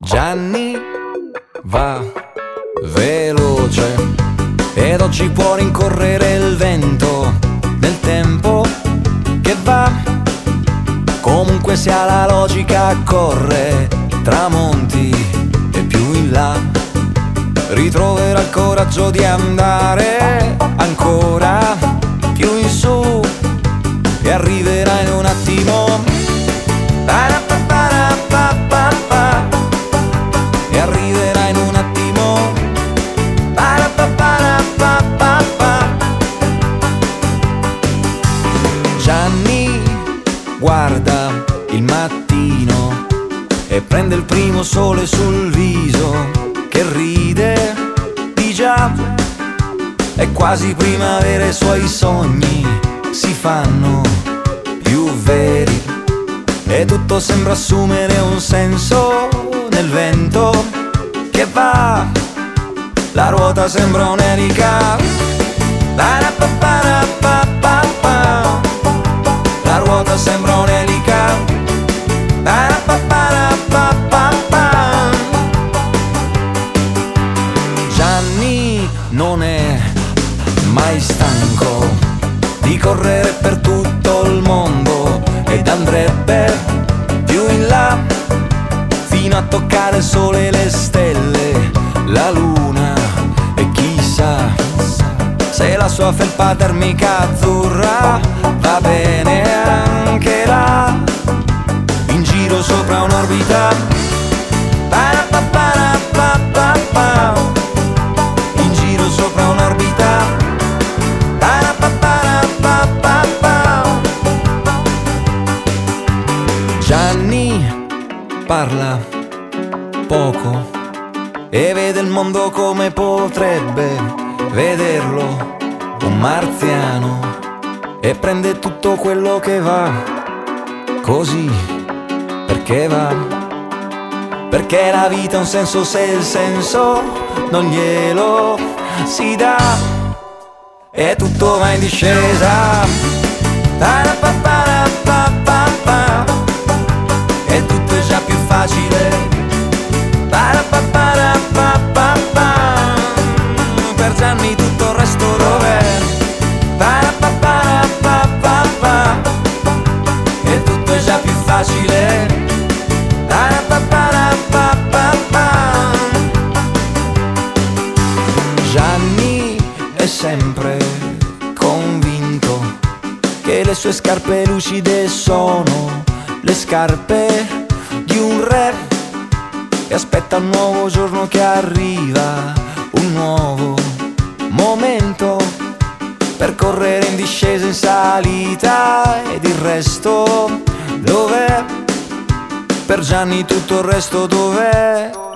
Gianni va veloce ed oggi può rincorrere il vento del tempo che va. Comunque sia la logica corre tramonti e più in là. Ritroverà il coraggio di andare ancora più in su e arriverà in un attimo. E arriverà in un attimo. Gianni guarda il mattino e prende il primo sole sul viso che ride di già. È quasi primavera e i suoi sogni si fanno più veri e tutto sembra assumere un senso nel vento che va. La ruota sembra un'elica. La ruota sembra un'elica. Gianni non è mai stanco di correre per tutto il mondo ed andrebbe più in là fino a toccare il sole, le stelle, la luna e chissà se la sua felpa termica azzurra va bene anche là in giro sopra un'orbita. In giro sopra un'orbita. Gianni parla poco e vede il mondo come potrebbe vederlo un marziano e prende tutto quello che va così perché va. Perché la vita ha un senso se il senso non glielo si dà e tutto va in discesa. E tutto è già più facile. Per Gianni tutto il resto dov'è? E tutto è già più facile. Gianni è sempre convinto che le sue scarpe lucide sono le scarpe di un re che aspetta un nuovo giorno che arriva, un nuovo momento per correre in discesa, in salita ed il resto dov'è? Per Gianni tutto il resto dov'è?